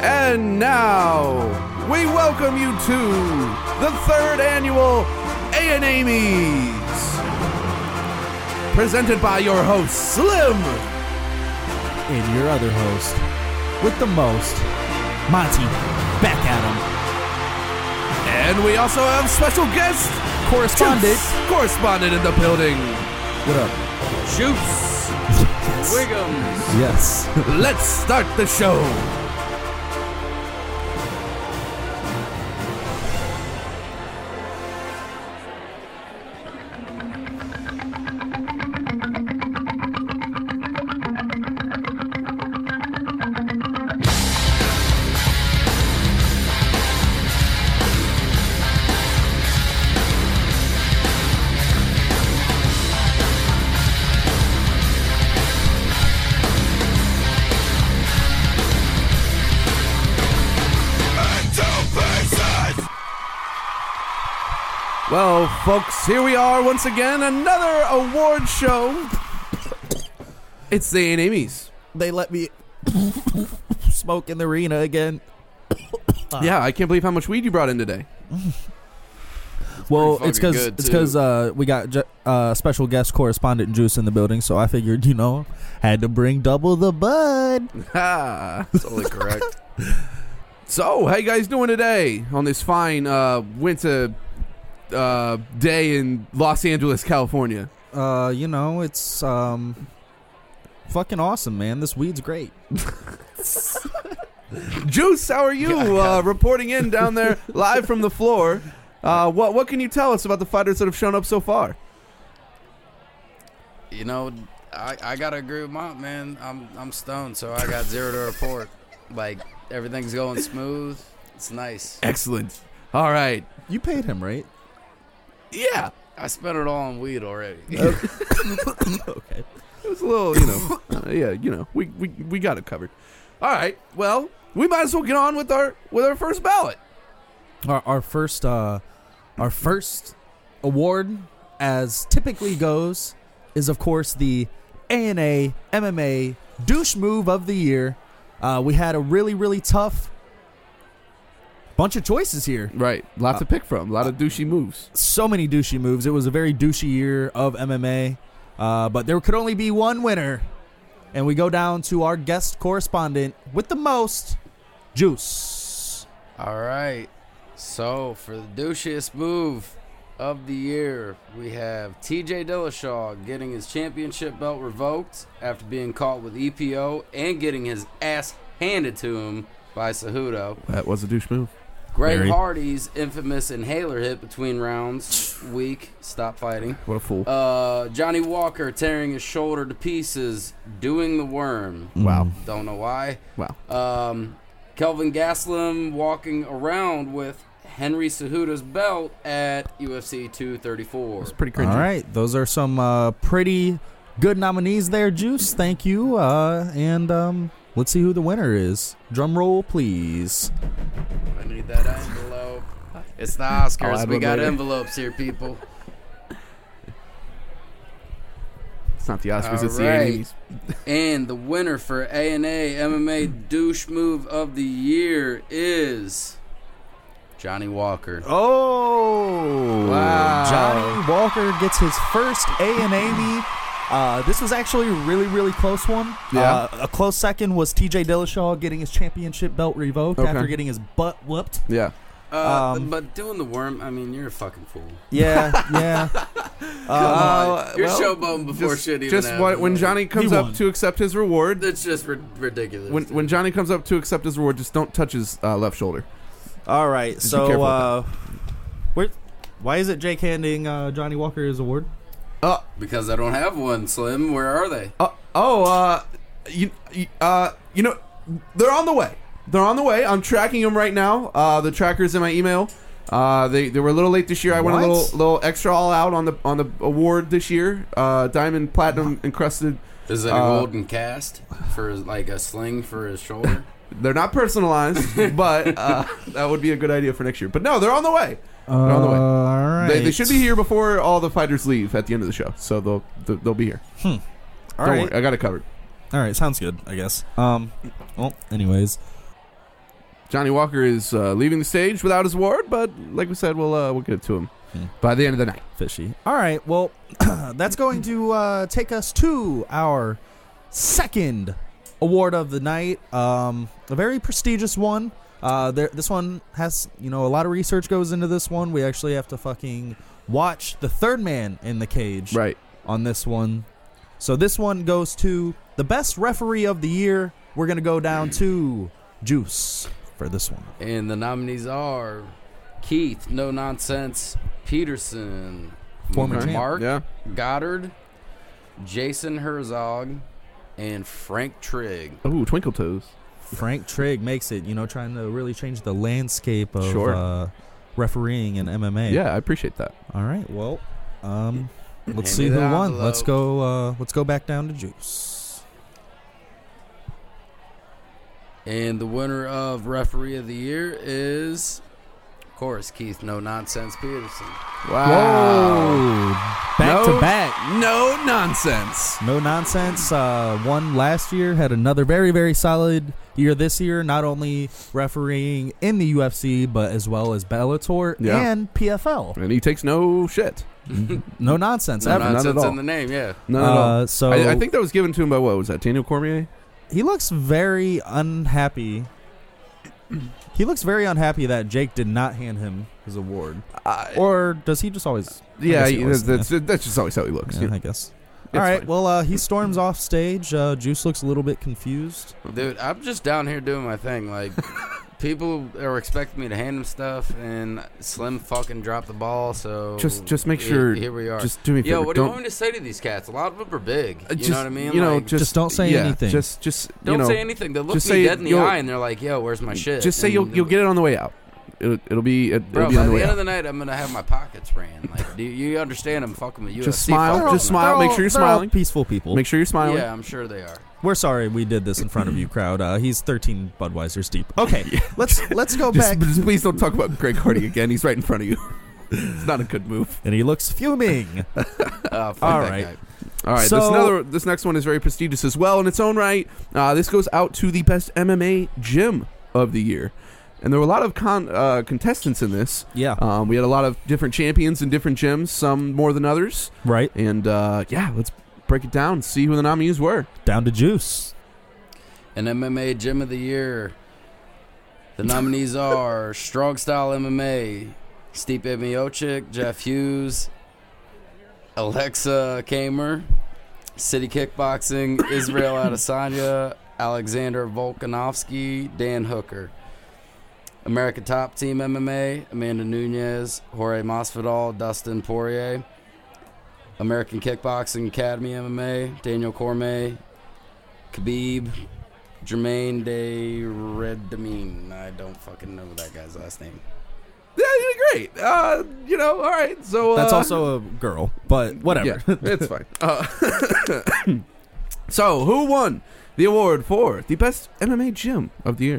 And now, we welcome you to the third annual A&Amy's, presented by your host, Slim. And your other host, with the most, Monty, back at him. And we also have special guest, correspondent in the building. What up? Shoots. Wiggums. Yes. Let's start the show. Well, folks, here we are once again, another award show. It's the A&Amy's. They let me smoke in the arena again. Yeah, I can't believe how much weed you brought in today. Well, it's because we got special guest correspondent Juice in the building, so I figured, had to bring double the bud. Totally correct. So, how you guys doing today on this fine winter day in Los Angeles, California? It's fucking awesome, man. This weed's great. Juice, how are you? Reporting in down there live from the floor. What can you tell us about the fighters that have shown up so far? I gotta agree with Mont, man. I'm stoned, so I got zero to report. Like, everything's going smooth. It's nice. Excellent. All right. You paid him, right? Yeah. I spent it all on weed already. Okay. It was a little, we got it covered. All right. Well, we might as well get on with our first ballot. Our first award, as typically goes, is of course the ANA MMA Douche Move of the Year. We had a really, really tough bunch of choices here. Right. Lots to pick from. A lot of douchey moves. So many douchey moves. It was a very douchey year of MMA. But there could only be one winner. And we go down to our guest correspondent with the most, Juice. All right. So, for the douchiest move of the year, we have TJ Dillashaw getting his championship belt revoked after being caught with EPO and getting his ass handed to him by Cejudo. That was a douche move. Greg Hardy's infamous inhaler hit between rounds. Weak. Stop fighting. What a fool. Johnny Walker tearing his shoulder to pieces, doing the worm. Wow. Don't know why. Wow. Kelvin Gastelum walking around with Henry Cejudo's belt at UFC 234. It's pretty cringy. All right. Those are some pretty good nominees there, Juice. Thank you. And let's see who the winner is. Drum roll, please. I need that envelope. It's the Oscars. We got envelopes here, people. It's not the Oscars, All it's the right. A&Amy's. And the winner for ANA MMA Douche Move of the Year is Johnny Walker. Oh, wow. Johnny Walker gets his first A&Amy. This was actually a really, really close one. Yeah. A close second was TJ Dillashaw getting his championship belt revoked after getting his butt whooped. Yeah. But doing the worm, I mean, you're a fucking fool. Yeah. Come on. You're showboating before shit even happened. When Johnny comes He up won. to accept his reward, It's just ridiculous. when Johnny comes up to accept his reward, just don't touch his left shoulder. All right. Just be careful with why is it Jake handing Johnny Walker his award? Because I don't have one, Slim. Where are they? They're on the way. They're on the way. I'm tracking them right now. The tracker's in my email. They were a little late this year. I went a little extra all out on the award this year. Diamond platinum encrusted. Is it a golden cast for like a sling for his shoulder? They're not personalized, but that would be a good idea for next year. But no, they're on the way. They're on the way. All right. They should be here before all the fighters leave at the end of the show. So they'll be here. All Don't worry, I got it covered. All right, sounds good, I guess. Well, anyways, Johnny Walker is leaving the stage without his award, but like we said, we'll get it to him by the end of the night. Fishy. All right. Well, that's going to take us to our second award of the night. A very prestigious one. This one has, a lot of research goes into this one. We actually have to fucking watch the third man in the cage on this one. So this one goes to the best referee of the year. We're going to go down to Juice for this one. And the nominees are Keith, No Nonsense, Peterson, Former Mark champ. Goddard, Jason Herzog, and Frank Trigg. Ooh, Twinkle Toes. Frank Trigg makes it, trying to really change the landscape of refereeing in MMA. Yeah, I appreciate that. All right. Well, let's Hand see me who the won. envelope. Let's go back down to Juice. And the winner of Referee of the Year is, of course, Keith No Nonsense Peterson. Wow. Whoa. Back to back. No nonsense. No Nonsense won last year, had another very, very solid year this year, not only refereeing in the UFC, but as well as Bellator and PFL. And he takes no shit. No nonsense. No ever. nonsense None at all. in the name, yeah. None at all. So I think that was given to him by, what was that, Daniel Cormier? he looks very unhappy. He looks very unhappy that Jake did not hand him his award. Or does he just always... Yeah, he always- that's just always how he looks. Yeah, I guess. It's All right, fine. well, he storms off stage. Juice looks a little bit confused. Dude, I'm just down here doing my thing. Like, people are expecting me to hand them stuff, and Slim fucking dropped the ball, so... Just make sure... Here we are. Just do me a favor. Yo, what do you want me to say to these cats? A lot of them are big. You know what I mean? Like, just don't say anything. Just don't say anything. They'll look just me say dead in the you'll- eye, and they're like, yo, where's my shit? Just say And you'll get it on the way out. It'll be Bro, be by on the the way end out. of the night, I'm gonna have my pockets ran. Like, do you understand? I'm fucking with UFC. Just smile. fucking Just with me. smile. Make sure you're They're all smiling. peaceful people. Make sure you're smiling. Yeah, I'm sure they are. We're sorry we did this in front of you, crowd. He's 13 Budweisers deep. Okay, let's go back. Just please don't talk about Greg Hardy again. He's right in front of you. It's not a good move. And he looks fuming. Fuck All that right. guy. All right, So- this next one is very prestigious as well in its own right. This goes out to the best MMA gym of the year. And there were a lot of contestants in this. Yeah. We had a lot of different champions in different gyms, some more than others. Right. And let's break it down, see who the nominees were. Down to Juice. An MMA Gym of the Year. The nominees are Strong Style MMA, Stipe Miocic, Jeff Hughes, Alexa Kamer, City Kickboxing, Israel Adesanya, Alexander Volkanovski, Dan Hooker. American Top Team MMA, Amanda Nunez, Jorge Masvidal, Dustin Poirier. American Kickboxing Academy MMA, Daniel Cormier, Khabib, Jermaine de Redamine. I don't fucking know that guy's last name. Yeah, you did great. All right. So That's also a girl, but whatever. Yeah, it's fine. So, who won the award for the best MMA gym of the year?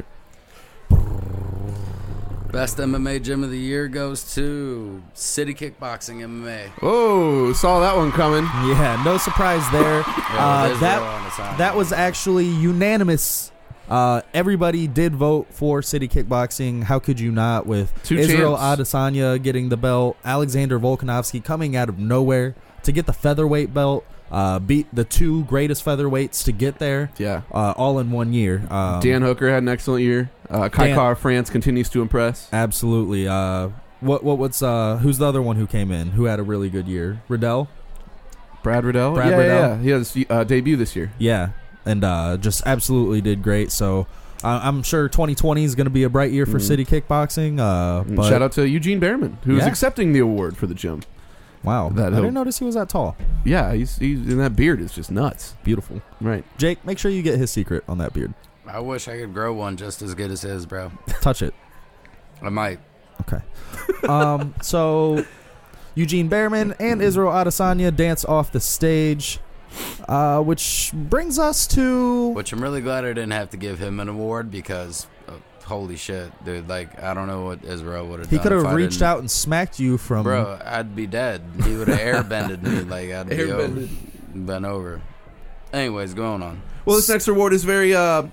Best MMA Gym of the Year goes to City Kickboxing MMA. Oh, saw that one coming. Yeah, no surprise there. Israel Adesanya. That was actually unanimous. Everybody did vote for City Kickboxing. How could you not? With Two Israel champs. Adesanya getting the belt, Alexander Volkanovski coming out of nowhere to get the featherweight belt, beat the two greatest featherweights to get there, Yeah. all in 1 year. Dan Hooker had an excellent year. Kai Kara France continues to impress. Absolutely. What's who's the other one who came in who had a really good year? Riddell. Brad Riddell. Brad yeah, Riddell. Yeah. He has debut this year. Yeah, and just absolutely did great. So I'm sure 2020 is going to be a bright year for City Kickboxing. And But shout out to Eugene Behrman, who's Yeah. accepting the award for the gym. wow, that I he'll- didn't notice he was that tall. Yeah, he's and that beard is just nuts. Beautiful. Right. Jake, make sure you get his secret on that beard. I wish I could grow one just as good as his, bro. Touch it. I might. Okay. So Eugene Behrman and Israel Adesanya dance off the stage, which brings us to Which I'm really glad I didn't have to give him an award because, holy shit, dude. Like, I don't know what Israel would have done. he could if have I reached didn't- out and smacked you from. Bro, I'd be dead. He would have airbended me. Like, I'd be over, Airbended. bent over. Anyways, going on. Well, this next award is very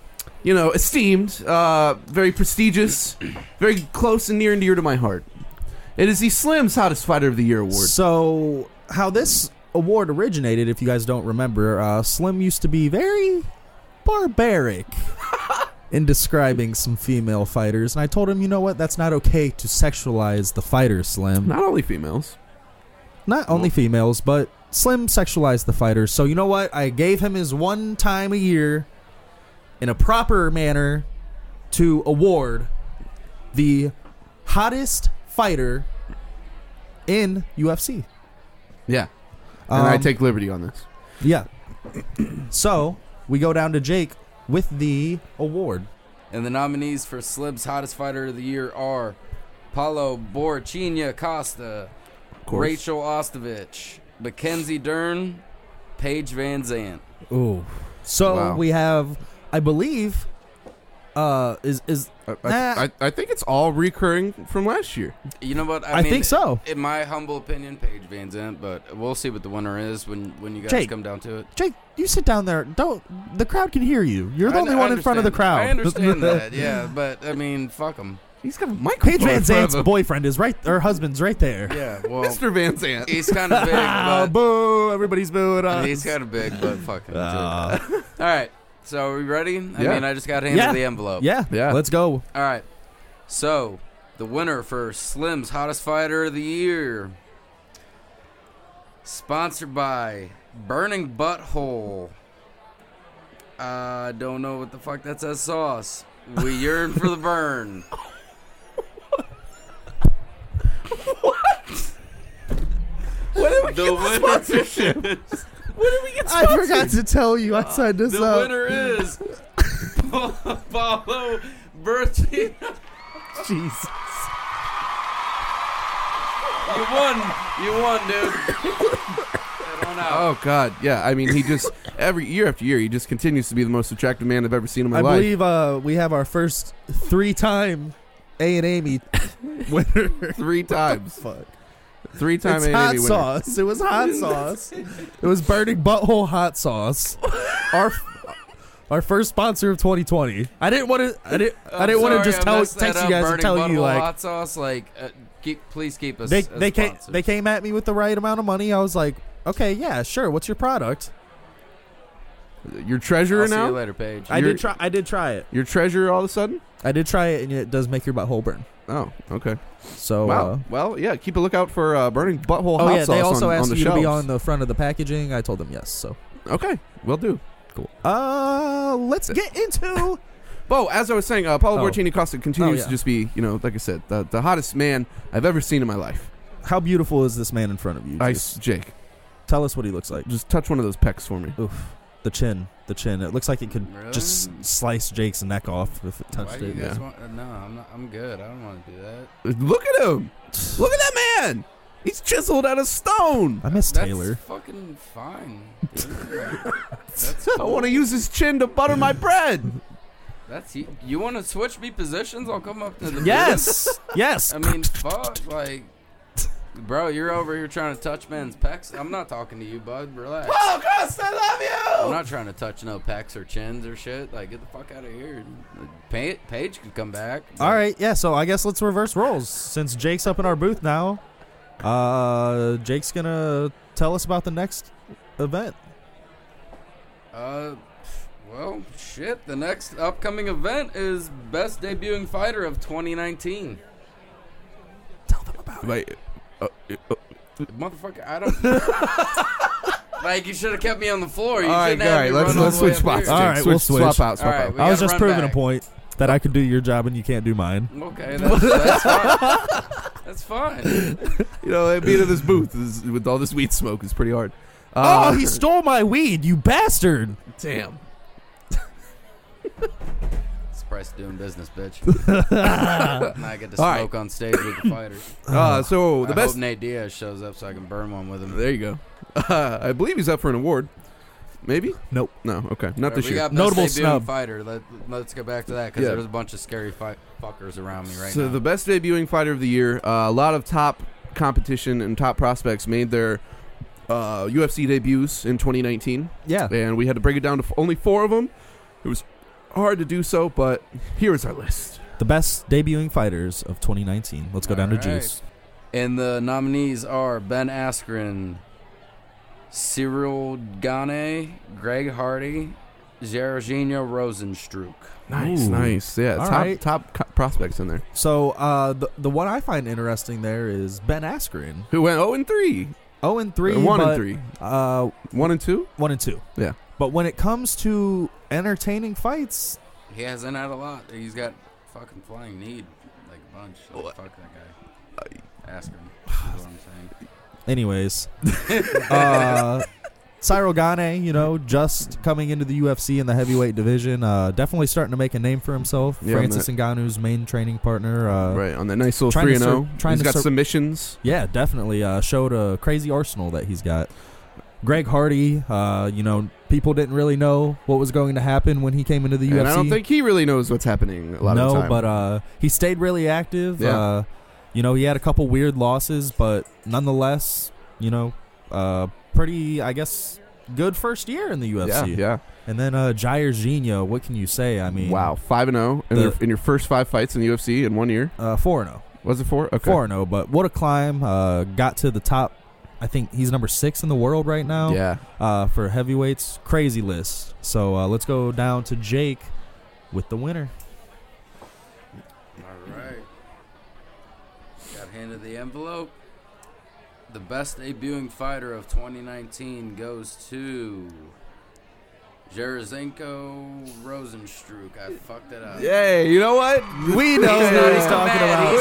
esteemed, very prestigious, very close and near and dear to my heart. It is the Slim's Hottest Fighter of the Year award. So, how this award originated, if you guys don't remember, Slim used to be very barbaric in describing some female fighters, and I told him, you know what, that's not okay to sexualize the fighter, Slim. Not only females. Not only females, but Slim sexualized the fighters. So, you know what, I gave him his one time a year in a proper manner to award the hottest fighter in UFC. Yeah. And I take liberty on this. Yeah. So, we go down to Jake with the award. And the nominees for Slim's Hottest Fighter of the Year are Paulo Borrachinha Costa, Rachel Ostovich, Mackenzie Dern, Paige Van Zandt. Ooh. So, Wow. we have, I believe, I think it's all recurring from last year. You know what? I mean, think so. In my humble opinion, Paige Van Zandt, but we'll see what the winner is when you guys Jake. come down to it. Jake, you sit down there. The crowd can hear you. You're the only one in front of the crowd. I understand that, yeah, but I mean, fuck them. He's got a microphone. Paige Van in front of Zandt's him. boyfriend is right, her husband's right there. Yeah, well, Mr. Van Zandt. he's kind of big, but Boo! Everybody's booing us. he's kind of big, but fucking. All right, so are we ready? I Yeah. mean, I just got handed Yeah. the envelope. Yeah, let's go. All right, so the winner for Slim's Hottest Fighter of the Year, sponsored by Burning Butthole. I don't know what the fuck that says. Sauce. We yearn for the burn. When did we The get winner sponsorship? is, When did we get I sponsored? forgot to tell you. I signed this the up. winner is Paulo Berti. Jesus. You won, dude. Head on out. Oh, God. Yeah, I mean, he just, every year after year, he just continues to be the most attractive man I've ever seen in my I life. believe we have our first 3-time A&Amy winner. 3 times. Fuck. 3-time It's A&M hot winner. sauce. It was hot sauce. It was Burning Butthole hot sauce. Our first sponsor of 2020. I didn't want to. I didn't want to just text you guys and tell you like hot sauce. Like, please keep us. they as came sponsors. they came at me with the right amount of money. I was like, okay, yeah, sure. What's your product? Your treasurer I'll see now? you later, Paige. I did try it. Your treasurer all of a sudden? I did try it, and it does make your butthole burn. Oh, okay. So Wow. Well, yeah, keep a lookout for Burning Butthole oh hot yeah, sauce they also on asked the you to be shelves. on the front of the packaging. I told them yes. So Okay, will do. cool. Let's get into. Well, as I was saying, Paulo Oh. Borrachinha Costa continues yeah. to just be, like I said, the hottest man I've ever seen in my life. How beautiful is this man in front of you? Jake, Tell us what he looks like. just touch one of those pecs for me. Oof. The chin. It looks like it could Really? just slice Jake's neck off if it Why touched do you it. guys yeah. want? No, I'm not. I'm good. I don't want to do that. Look at him! Look at that man! He's chiseled out of stone! I miss That's Taylor. fucking fine. Dude. That's I want to use his chin to butter my bread! That's you want to switch me positions? I'll come up to the Yes. Yes. I mean, fuck, like, bro, you're over here trying to touch men's pecs. I'm not talking to you, bud. Relax. Paulo Costa, I love you! I'm not trying to touch no pecs or chins or shit. Like, get the fuck out of here. Paige could come back. All right. Yeah. So I guess let's reverse roles since Jake's up in our booth now. Jake's gonna tell us about the next event. Well, shit. The next upcoming event is Best Debuting Fighter of 2019. Tell them about it. Wait, Motherfucker, I don't. Like, you should have kept me on the floor. You all right, shouldn't have me let's run all the switch way up spots. here. All right, Jake. we'll Swap switch. out, swap All right, out. we I was gotta just run proving back. a point that I could do your job and you can't do mine. Okay, that's fine. That's fine. Being in this booth with all this weed smoke is pretty hard. Oh, he stole my weed, you bastard! Damn. It's the price of doing business, bitch. And I get to All right. smoke on stage with the fighters. So the I best. hope Nate Diaz shows up so I can burn one with him. There you go. I believe he's up for an award. Maybe? Nope. No. Okay. Not this we year. got Notable best debuting snub. fighter. Let's go back to that because Yeah. there's a bunch of scary fuckers around me right So now. the best debuting fighter of the year. A lot of top competition and top prospects made their UFC debuts in 2019, Yeah. and we had to break it down to only 4 of them. It was hard to do so, but here is our list. The best debuting fighters of 2019. Let's go down to Juice. And the nominees are Ben Askren, Cyril Gane, Greg Hardy, Jairzinho Rozenstruik. Nice, Ooh. nice. Yeah, All top right. top prospects in there. So the one I find interesting there is Ben Askren. Who went 0-3. 0-3. 1-3. 1-2? 1-2. Yeah. But when it comes to entertaining fights, He hasn't had a lot. He's got fucking flying knee, like a bunch. Like, fuck that guy. Askren. Is what I'm saying. anyways, Cyril Gane, just coming into the UFC in the heavyweight division, definitely starting to make a name for himself. Yeah, Francis Ngannou's main training partner. Right, on that nice little trying to 3-0. He's got submissions. Yeah, definitely showed a crazy arsenal that he's got. Greg Hardy, people didn't really know what was going to happen when he came into the UFC. And I don't think he really knows what's happening a lot of the time. But he stayed really active. Yeah. He had a couple weird losses, but nonetheless, pretty, I guess, good first year in the UFC. Yeah. And then Jairzinho, what can you say? I mean, Wow, 5-0 in your first 5 fights in the UFC in 1 year. 4-0. Was it 4? Okay. 4-0, but what a climb. Got to the top. I think he's number 6 in the world right now. Yeah. For heavyweights. Crazy list. So let's go down to Jake with the winner. All right. Got handed the envelope. The best debuting fighter of 2019 goes to Jairzinho Rozenstruik. I fucked it up. Yay, you know what? We know what he's talking about.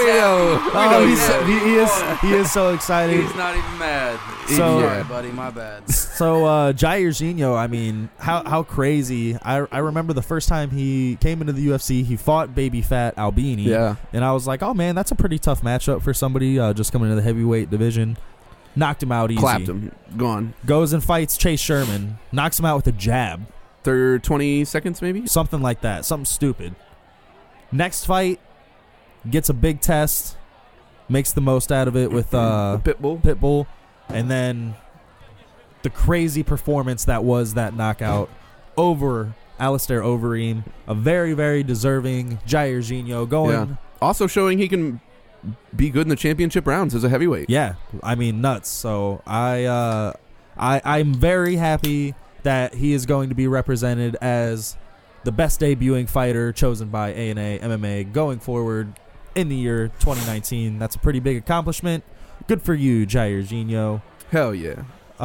He is so excited. He's not even mad. So- Sorry, buddy, my bad. So Jairzinho, I mean, how crazy. I remember the first time he came into the UFC, he fought Baby Fat Albini. Yeah. And I was like, oh man, that's a pretty tough matchup for somebody just coming into the heavyweight division. Knocked him out easy. Clapped him. Gone. Goes and fights Chase Sherman. Knocks him out with a jab. 20 seconds maybe? Something like that. Something stupid. Next fight, gets a big test. Makes the most out of it with Pitbull. And then the crazy performance that was that knockout over Alistair Overeem. A very, very deserving Jairzinho going. Yeah. Also showing he can be good in the championship rounds as a heavyweight. Yeah, I mean, nuts. So I'm very happy that he is going to be represented as the best debuting fighter chosen by ANA MMA going forward in the year 2019. That's a pretty big accomplishment. Good for you, Jairzinho. Hell yeah.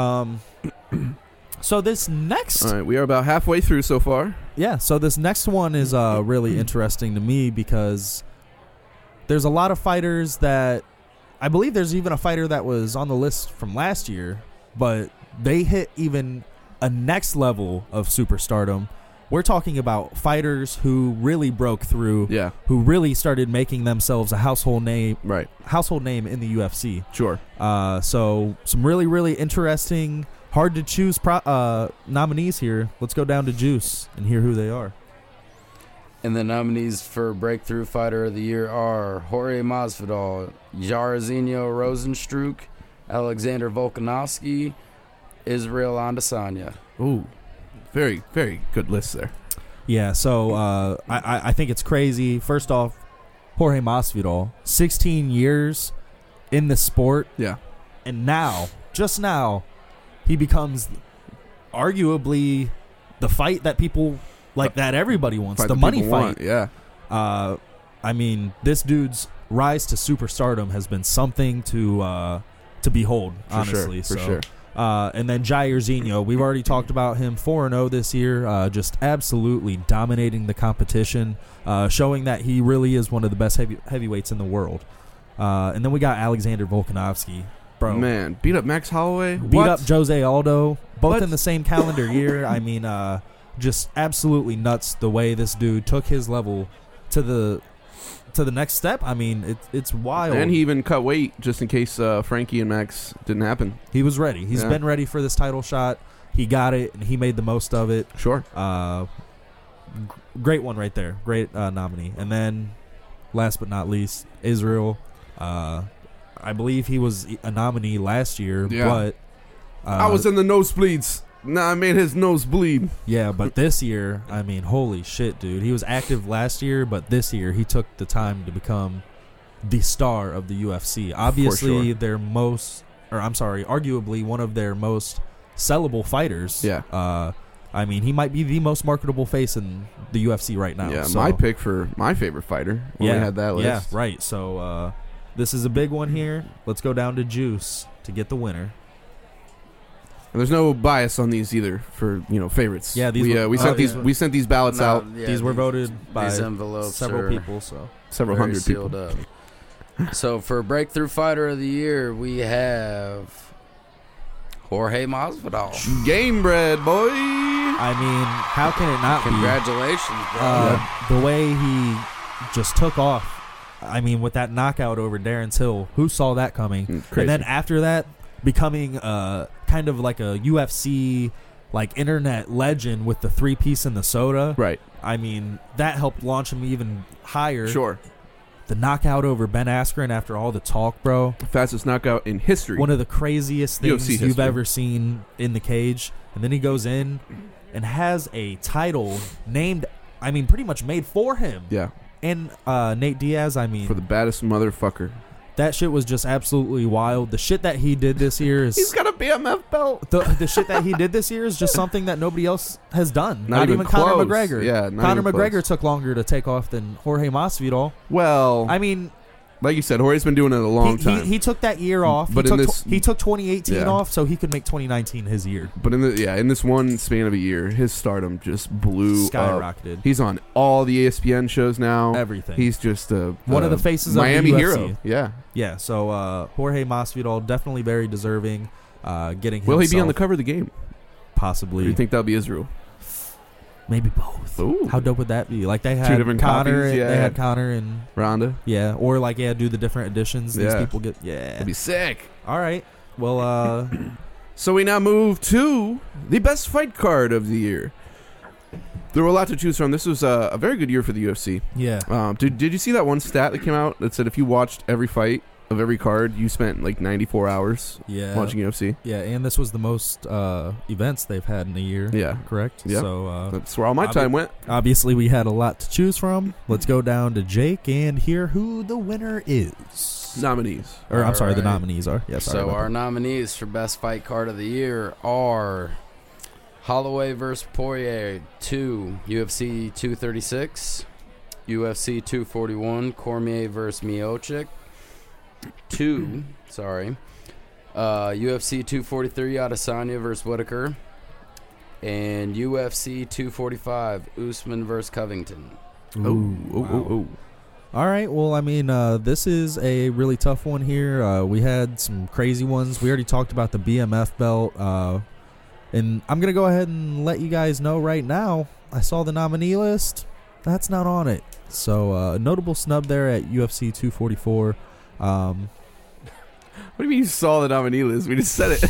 So this next... All right, we are about halfway through so far. Yeah, so this next one is really interesting to me because there's a lot of fighters that... I believe there's even a fighter that was on the list from last year, but they hit even a next level of superstardom. We're talking about fighters who really broke through, Yeah. who really started making themselves a household name in the UFC. Sure. So some really, really interesting, hard to choose nominees here. Let's go down to Juice and hear who they are. And the nominees for Breakthrough Fighter of the Year are Jorge Masvidal, Jairzinho Rozenstruik, Alexander Volkanovski, Israel Adesanya. Ooh. Very, very good list there. Yeah, so I think it's crazy. First off, Jorge Masvidal, 16 years in the sport. Yeah. And now, just now, he becomes arguably the fight that people like, that everybody wants, the money fight. Yeah. I mean, this dude's rise to superstardom has been something to behold, honestly. For sure. And then Jairzinho, we've already talked about him, 4-0 this year, just absolutely dominating the competition, showing that he really is one of the best heavyweights in the world. And then we got Alexander Volkanovski. Bro, Man, beat up Max Holloway. beat up Jose Aldo, both in the same calendar year. I mean, just absolutely nuts the way this dude took his level to the next step. I mean, it's wild. And he even cut weight just in case Frankie and Max didn't happen. He was ready. He's been ready for this title shot. He got it, and he made the most of it. Sure. Great one right there. Great nominee. And then, last but not least, Israel. I believe he was a nominee last year, but I was in the nosebleeds. Nah, I made his nose bleed. Yeah, but this year, I mean, holy shit, dude. He was active last year, but this year he took the time to become the star of the UFC. Obviously, arguably one of their most sellable fighters. Yeah. I mean, he might be the most marketable face in the UFC right now. Yeah, so. my pick for my favorite fighter when we had that list. Yeah, right. So this is a big one here. Let's go down to Juice to get the winner. And there's no bias on these either for favorites. Yeah, we sent these ballots out. Yeah, these were voted by these envelopes several people. So several hundred people. Up. So for Breakthrough Fighter of the Year, we have Jorge Masvidal. Game bread, boy. I mean, how can it not Congratulations, bro. The way he just took off. I mean, with that knockout over Darren Till, who saw that coming? Crazy. And then after that, becoming kind of like a UFC internet legend with the 3-piece and the soda. Right. I mean, that helped launch him even higher. Sure. The knockout over Ben Askren after all the talk, bro. Fastest knockout in history. One of the craziest things UFC you've ever seen in the cage. And then he goes in and has a title named, I mean, pretty much made for him. Yeah. And Nate Diaz, I mean. For the baddest motherfucker. That shit was just absolutely wild. The shit that he did this year is... He's got a BMF belt. The shit that he did this year is just something that nobody else has done. Not even Conor close. McGregor. Yeah, Conor McGregor took longer to take off than Jorge Masvidal. Well, I mean... like you said, Jorge's been doing it a long time. He took that year off. But he took 2018 off so he could make 2019 his year. But in this one span of a year, his stardom just blew skyrocketed. Up. He's on all the ESPN shows now. Everything. He's just one of the faces Miami of the UFC. hero. Yeah. Yeah. So Jorge Masvidal definitely very deserving. Getting will he be on the cover of the game? Possibly. Or do you think that'll be Israel? Maybe both. Ooh. How dope would that be? Like they had 2 different Conor. copies, They had Conor and Ronda. Yeah, or do the different editions. These people get. Yeah, that'd be sick. All right. Well, so we now move to the best fight card of the year. There were a lot to choose from. This was a very good year for the UFC. Yeah. Did you see that one stat that came out that said if you watched every fight of every card, you spent 94 hours watching UFC? Yeah, and this was the most events they've had in a year. Yeah. Correct? Yeah. So that's where all my time went. Obviously, we had a lot to choose from. Let's go down to Jake and hear who the winner is. Nominees. Or, I'm sorry, the nominees are. Yeah, sorry. So our nominees for Best Fight Card of the Year are Holloway vs. Poirier 2, UFC 236, UFC 241, Cormier vs. Miocic 2, UFC 243, Adesanya vs. Whitaker, and UFC 245, Usman vs. Covington. Ooh. All right. Well, I mean, this is a really tough one here. We had some crazy ones. We already talked about the BMF belt. And I'm going to go ahead and let you guys know right now, I saw the nominee list. That's not on it. So, a notable snub there at UFC 244. What do you mean you saw the nominee list? We just said it.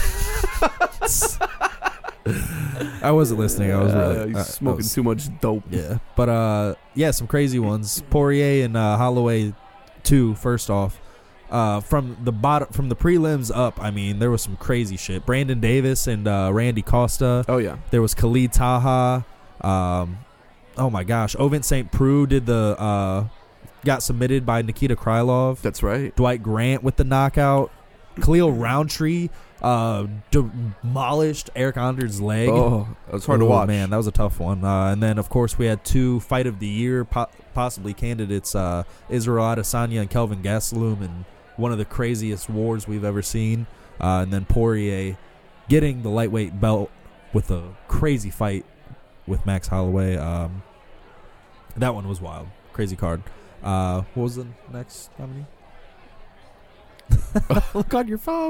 I wasn't listening. I was really smoking too much dope. Yeah. But, some crazy ones. Poirier and Holloway 2, first off. From the prelims up, I mean, there was some crazy shit. Brandon Davis and Randy Costa. Oh yeah. There was Khalid Taha. Oh my gosh, Ovin St. Preux did got submitted by Nikita Krylov. That's right. Dwight Grant with the knockout. Khalil Roundtree demolished Eric Ander's leg. Oh, that was hard to watch. Man, that was a tough one. And then of course we had 2 fight of the year possibly candidates, Israel Adesanya and Kelvin Gastelum, and one of the craziest wars we've ever seen. And then Poirier getting the lightweight belt with a crazy fight with Max Holloway. That one was wild. Crazy card. What was the next nominee? Look on your phone.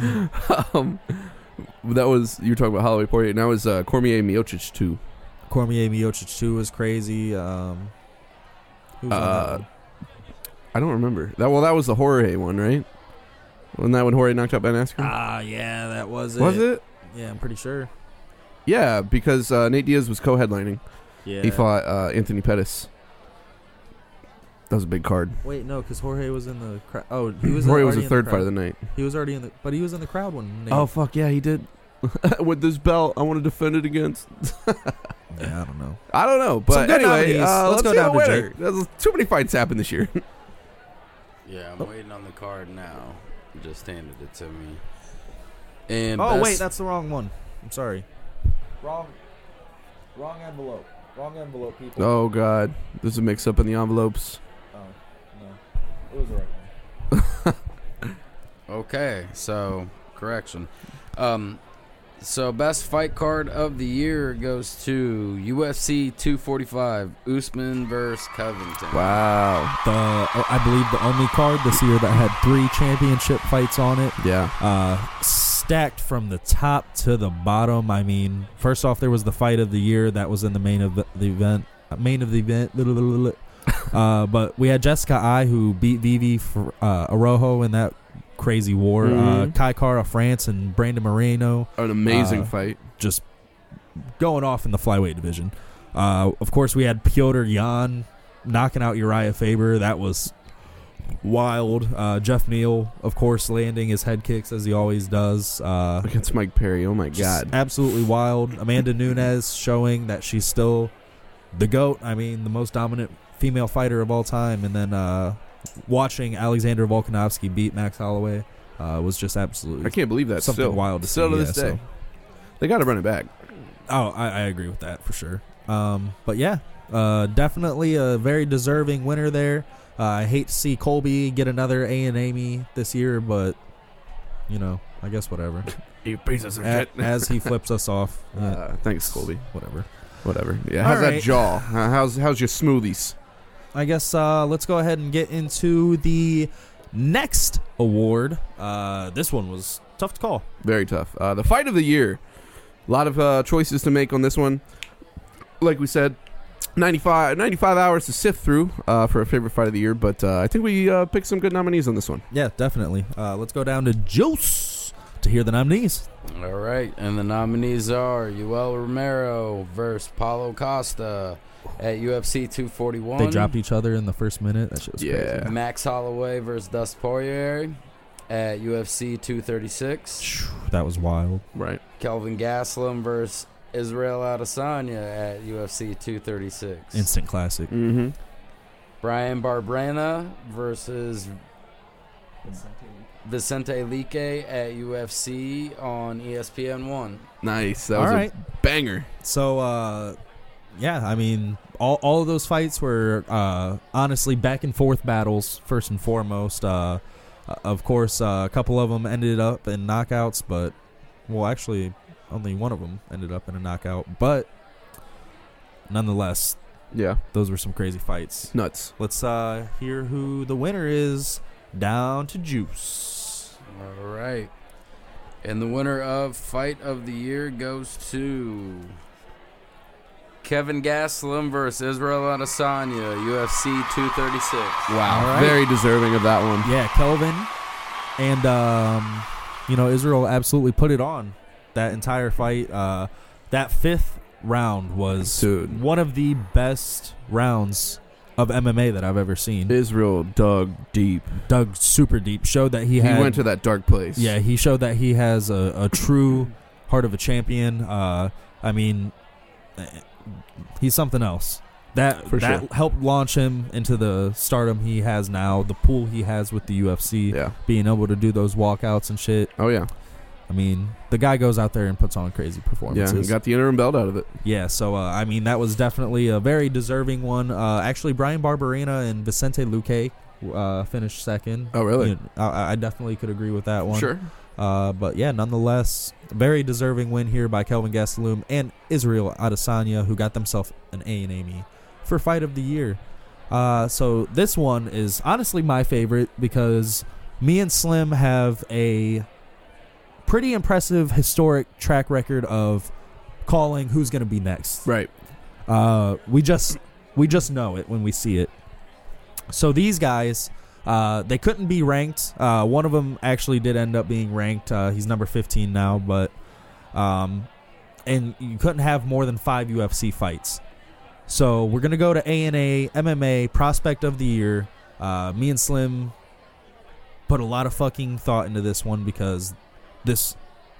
That was, you were talking about Holloway Poirier. Now is Cormier Miocic 2. Cormier Miocic 2 was crazy. Who was on that one? I don't remember. That was the Jorge one, right? Wasn't that when Jorge knocked out Ben Askren? Yeah, that was it. Was it? Yeah, I'm pretty sure. Yeah, because Nate Diaz was co-headlining. Yeah. He fought Anthony Pettis. That was a big card. Wait, no, because Jorge was in the crowd. Oh, he was. Jorge was the third fight of the night. He was already in the, but he was in the crowd when. Oh fuck yeah, he did. with this belt, I want to defend it against. Yeah, I don't know. I don't know, but good anyway, nominees. Let's go down to Jake. There's too many fights happened this year. Yeah, I'm waiting on the card now. Just handed it to me. And wait, that's the wrong one. I'm sorry. Wrong envelope. Wrong envelope, people. Oh God, there's a mix-up in the envelopes. Oh, no. It was the right one. Okay, so correction. So best fight card of the year goes to UFC 245, Usman versus Covington. Wow. I believe the only card this year that had 3 championship fights on it. Yeah. Stacked from the top to the bottom. I mean, first off, there was the fight of the year that was in the main of the event. But we had Jessica Ai, who beat Vivi Araujo in that crazy war. Kai Kara France and Brandon Moreno, an amazing fight, just going off in the flyweight division. Of course, we had Petr Yan knocking out Uriah Faber. That was wild. Jeff Neal, of course, landing his head kicks as he always does against Mike Perry. Oh my God, absolutely wild. Amanda Nunes showing that she's still the GOAT. I mean, the most dominant female fighter of all time. And then watching Alexander Volkanovski beat Max Holloway was just absolutely, I can't believe that, something still wild to still see. To this day. So. They got to run it back. Oh, I agree with that for sure. But yeah, definitely a very deserving winner there. I hate to see Colby get another A&Amy this year, but you know, I guess whatever. You piece of shit. As he flips us off. Thanks, Colby. Whatever. Yeah, how's All that right. jaw? How's your smoothies? I guess let's go ahead and get into the next award. This one was tough to call. Very tough. The fight of the year. A lot of choices to make on this one. Like we said, 95 hours to sift through for a favorite fight of the year. But I think we picked some good nominees on this one. Yeah, definitely. Let's go down to Juice to hear the nominees. All right, and the nominees are Yoel Romero versus Paulo Costa at UFC 241. They dropped each other in the first minute. That shit was crazy. Max Holloway versus Dustin Poirier at UFC 236. That was wild. Right. Kelvin Gastelum versus Israel Adesanya at UFC 236. Instant classic. Mm-hmm. Brian Barberena versus Vicente Lique at UFC on ESPN 1. Nice. That was All right. a banger. So, yeah, I mean, all of those fights were honestly back and forth battles, first and foremost. Of course, a couple of them ended up in knockouts, but, well, actually, only one of them ended up in a knockout. But, nonetheless, Yeah. those were some crazy fights. Nuts. Let's hear who the winner is. Down to Juice. All right. And the winner of Fight of the Year goes to Kevin Gastelum versus Israel Adesanya, UFC 236. Wow. All right. Very deserving of that one. Yeah, Kelvin. And, Israel absolutely put it on that entire fight. That fifth round was one of the best rounds of MMA that I've ever seen. Israel dug super deep. Showed that he went to that dark place. Yeah, he showed that he has a true heart of a champion. I mean, he's something else. That sure. helped launch him into the stardom he has now, the pool he has with the UFC, Yeah. being able to do those walkouts and shit. Oh, yeah. I mean, the guy goes out there and puts on crazy performances. Yeah, he got the interim belt out of it. Yeah, so, I mean, that was definitely a very deserving one. Actually, Brian Barberena and Vicente Luque finished second. Oh, really? You know, I definitely could agree with that one. Sure. But, yeah, nonetheless, very deserving win here by Kelvin Gastelum and Israel Adesanya, who got themselves an A&Amy for Fight of the Year. So this one is honestly my favorite because me and Slim have a pretty impressive historic track record of calling who's going to be next. Right. We just know it when we see it. So these guys, they couldn't be ranked. One of them actually did end up being ranked. He's number 15 now, but and you couldn't have more than 5 UFC fights. So we're gonna go to ANA MMA Prospect of the Year. Me and Slim put a lot of fucking thought into this one because this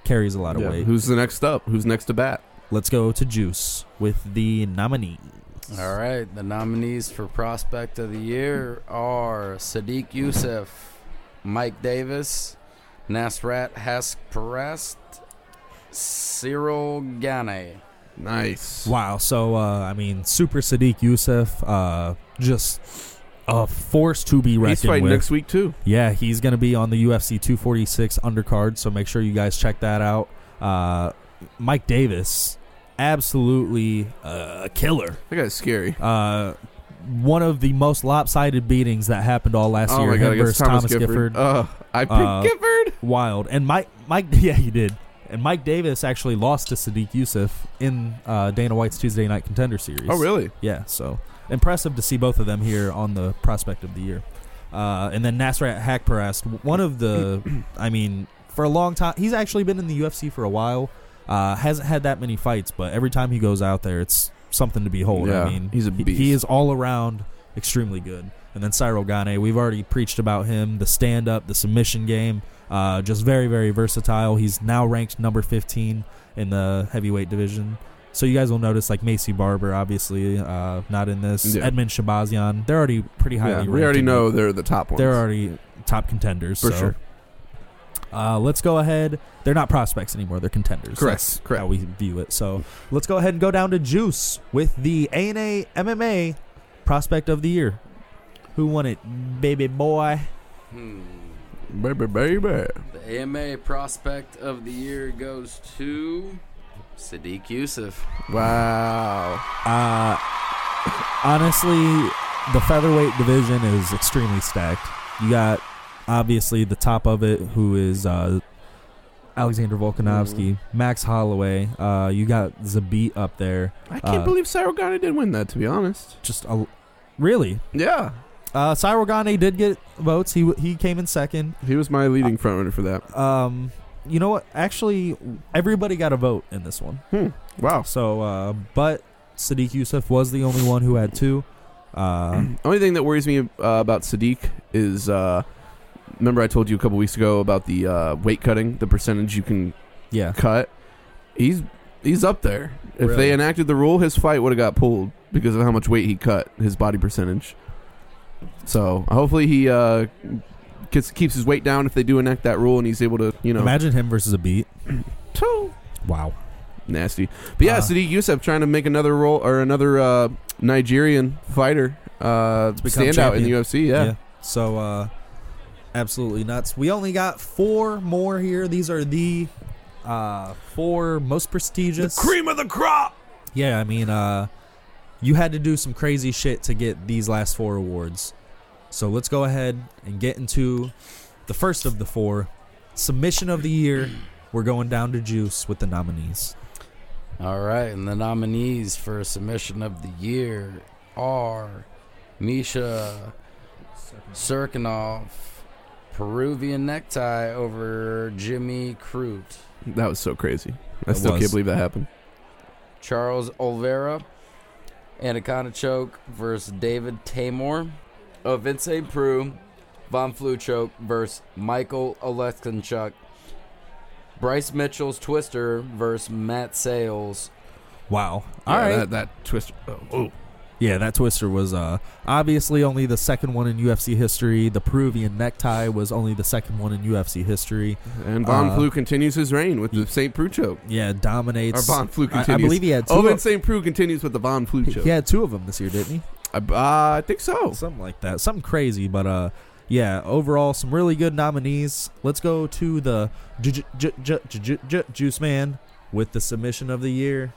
carries a lot of Yeah. weight. Who's the next up? Who's next to bat? Let's go to Juice with the nominees. All right, the nominees for Prospect of the Year are Sadiq Youssef, Mike Davis, Nasrat Haskperest, Cyril Gane. Nice. Wow. So, Super Sadiq Youssef, just a force to be reckoned He's fighting with. next week too. Yeah, he's going to be on the UFC 246 undercard, so make sure you guys check that out. Mike Davis, absolutely a killer. That guy's scary. One of the most lopsided beatings that happened all last year. my God, Him against versus Thomas Gifford. I picked Gifford. Wild. And Mike, yeah, you did. And Mike Davis actually lost to Sadiq Youssef in Dana White's Tuesday Night Contender Series. Oh, really? Yeah, so impressive to see both of them here on the Prospect of the Year. And then Nasrat Hakparast, one of the, for a long time, he's actually been in the UFC for a while. Hasn't had that many fights, but every time he goes out there, it's something to behold. Yeah, he's a beast. He is all around extremely good. And then Cyril Gane, we've already preached about him, the stand-up, the submission game, just very, very versatile. He's now ranked number 15 in the heavyweight division. So you guys will notice, like Macy Barber, obviously, not in this. Yeah. Edmund Shabazian, they're already pretty highly ranked. We already know they're the top ones. They're already top contenders. For so. sure. Let's go ahead. They're not prospects anymore. They're contenders. Correct. That's Correct. how we view it. So let's go ahead and go down to Juice with the ANA MMA Prospect of the Year. Who won it, baby boy? Baby. The AMA Prospect of the Year goes to Sadiq Youssef. Wow. Honestly, the featherweight division is extremely stacked. You got, obviously, the top of it, who is Alexander Volkanovski, Max Holloway. You got Zabit up there. I can't believe Cyril Gane did win that, to be honest. Really? Yeah. Cyril Gane did get votes. He came in second. He was my leading frontrunner for that. You know what? Actually, everybody got a vote in this one. Wow. So, but Sadiq Youssef was the only one who had two. Only thing that worries me about Sadiq is, remember I told you a couple weeks ago about the weight cutting, the percentage you can cut. He's up there. If Really? they enacted the rule, his fight would have got pulled because of how much weight he cut, his body percentage. So hopefully he keeps his weight down if they do enact that rule, and he's able to, Imagine him versus a beat. Wow. Nasty. But yeah, Sadiq Youssef trying to make another role or another Nigerian fighter stand out in the UFC. Yeah. So absolutely nuts. We only got 4 more here. These are the 4 most prestigious. The cream of the crop. Yeah, you had to do some crazy shit to get these last 4 awards. So let's go ahead and get into the first of the 4. Submission of the Year. We're going down to Juice with the nominees. All right, and the nominees for Submission of the Year are Misha Serkinov, Peruvian necktie over Jimmy Crute. That was so crazy. I It still was. can't believe that happened. Charles Oliveira, Anaconda choke versus David Tamor. Vincent Prue, Von Flue choke versus Michael Oleksandchuk. Bryce Mitchell's Twister versus Matt Sales. Wow. Yeah, All right. That twist. Oh. Yeah, that Twister was obviously only the second one in UFC history. The Peruvian necktie was only the second one in UFC history. And Von Flue continues his reign with the St. Preux choke. Yeah, dominates. Or Von Flue continues. I believe he had 2. Owen St. Preux continues with the Von Flue choke. He had 2 of them this year, didn't he? I think so. Something like that. Something crazy, but yeah, overall, some really good nominees. Let's go to the Juice Man with the Submission of the Year.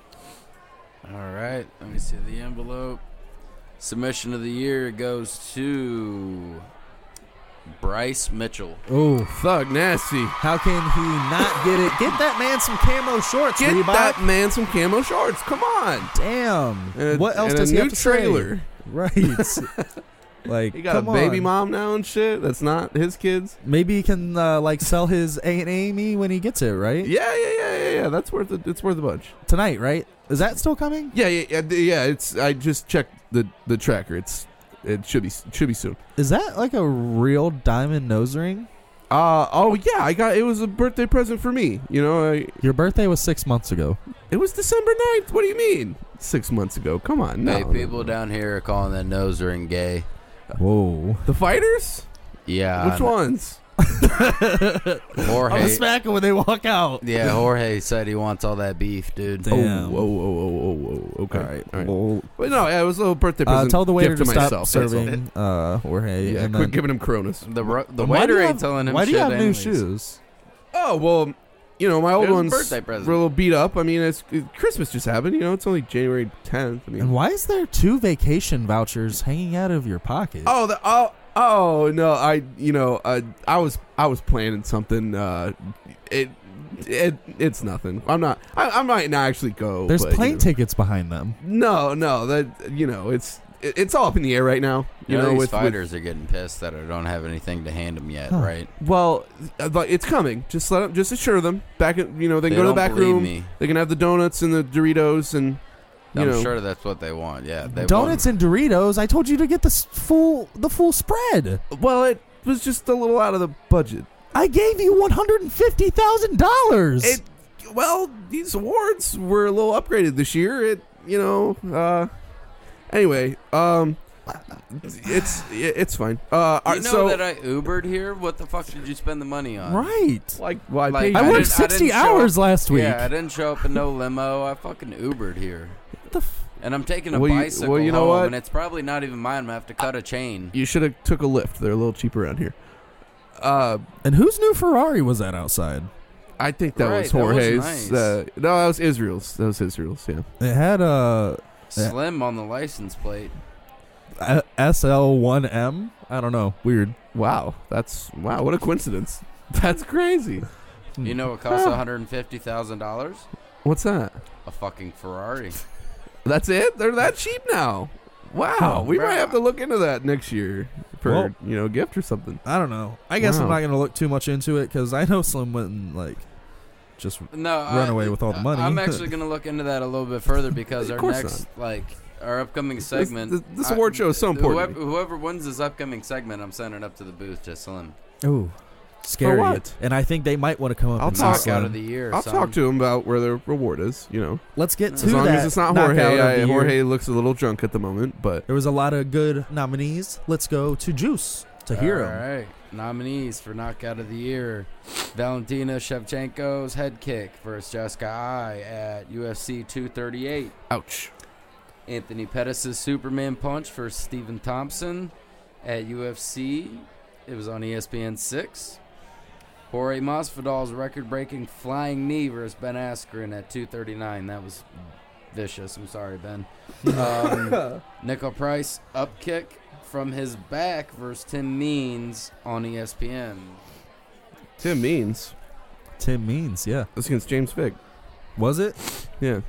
All right, let me see the envelope. Submission of the Year goes to Bryce Mitchell. Oh, Thug nasty. how can he not get it? Get that man some camo shorts, Get Reebok. that man some camo shorts. Come on. Damn. And What else and does a he new have to trailer. say? Right. Like, He got come a baby on. mom now and shit. That's not his kids. Maybe he can sell his A&A when he gets it, right? Yeah. That's worth it. It's worth a bunch. Tonight, right? Is that still coming? Yeah. It's. I just checked the tracker. It should be soon. Is that like a real diamond nose ring? Oh yeah, it was a birthday present for me. You know, Your birthday was 6 months ago. it was December 9th. What do you mean? 6 months ago. Come on. No, Hey, people down here are calling that nose ring gay. Whoa. The fighters? Yeah. Which ones? Jorge. I'm smacking when they walk out. Yeah, Jorge said he wants all that beef, dude. Damn. Oh, whoa. Okay. All right. All right. Well, But no, yeah, it was a little birthday present. tell the waiter gift to to stop myself. That's all. serving Jorge. Yeah, and quit then, giving him Cronus. The Why do waiter you ain't have- telling him Why do shit you have new anyways. shoes? Oh, well, you know, my old It was a ones birthday present. were a little beat up. I mean, Christmas just happened. You know, it's only January 10th. I mean, And why is there 2 vacation vouchers hanging out of your pocket? Oh no! I was planning something. It's nothing. I might not actually go. There's but, plane tickets behind them. No, that it's all up in the air right now. You know, these fighters are getting pissed that I don't have anything to hand them yet, right? Well, it's coming. Just assure them. They can go to the don't back believe room. me. They can have the donuts and the Doritos and I'm sure that's what they want. Yeah, they Donuts and Doritos. I told you to get the full spread. Well, it was just a little out of the budget. I gave you $150,000. Well, these awards were a little upgraded this year. Anyway, it's fine. You know that I Ubered here? What the fuck did you spend the money on? Right. I paid I you. worked 60 hours last week. Yeah, I didn't show up in no limo. I fucking Ubered here. And I'm taking a Well, bicycle you know home, what? and it's probably not even mine. I'm going to have to cut a chain. You should have took a Lyft. They're a little cheaper around here. And whose new Ferrari was that outside? I think that Right, was that was Jorge's. nice. No, that was Israel's. Yeah. It had Slim on the license plate. SL1M. I don't know. Weird. Wow, what a coincidence. That's crazy. You know what costs $150,000? What's that? A fucking Ferrari. That's it? They're that cheap now. Wow, we might have to look into that next year for a gift or something. I don't know. I guess Wow. I'm not going to look too much into it because I know Slim went and just run away with all the money. I'm actually going to look into that a little bit further because Of our course next, our upcoming segment. This award show is so important. Whoever wins this upcoming segment, I'm sending up to the booth to Slim. Ooh, scary. For what? And I think they might want to come up I'll and talk see Knockout Slim. of the year. I'll son. talk to him about where the reward is. Let's get to As long that. as it's not knockout Jorge. of the year. Jorge looks a little drunk at the moment, but There was a lot of good nominees. Let's go to Juice to hear All them. right. Nominees for Knockout of the Year. Valentina Shevchenko's head kick versus Jessica Ai at UFC 238. ouch. Anthony Pettis' Superman punch versus Stephen Thompson at UFC. It was on ESPN 6. Jorge Masvidal's record-breaking flying knee versus Ben Askren at 239. That was vicious. I'm sorry, Ben. Nickel Price up kick from his back versus Tim Means on ESPN. Tim Means. Tim Means, yeah. That's against James Vick. Was it? Yeah.